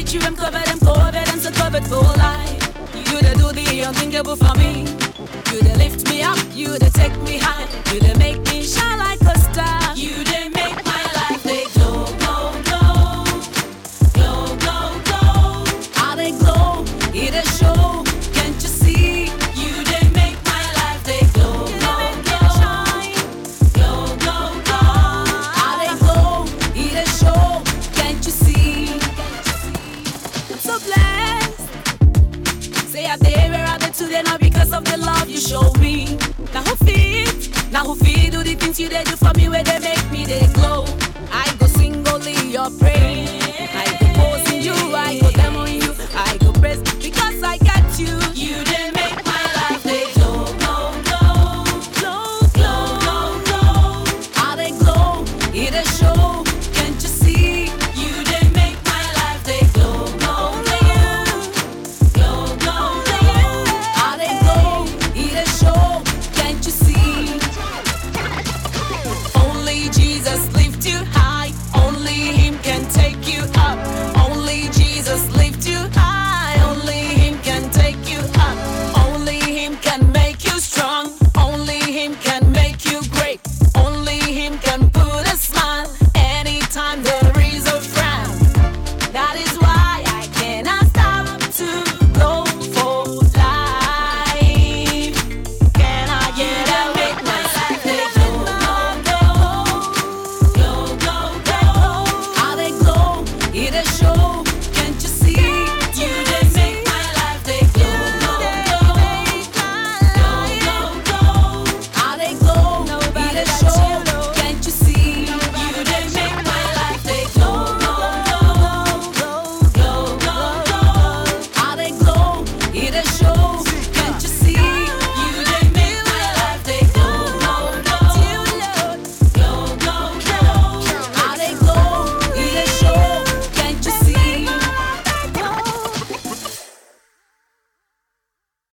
reach you, I'm covered, I'm so covered for life. You the do the unthinkable for me. You the lift me up, you the take me high. You the make me shine like a star. You the make my life they glow, glow, glow. Glow, glow, glow. How they glow, it a show. Can't you see? You they make my life they glow, glow, glow. Glow, glow, glow. How they glow, it a show. Can't you see? I'm so blessed. Say I dare where I did today, not because of the love you show me. Now who feed do the things you they do for me where they make me they glow. I go sing only your praise.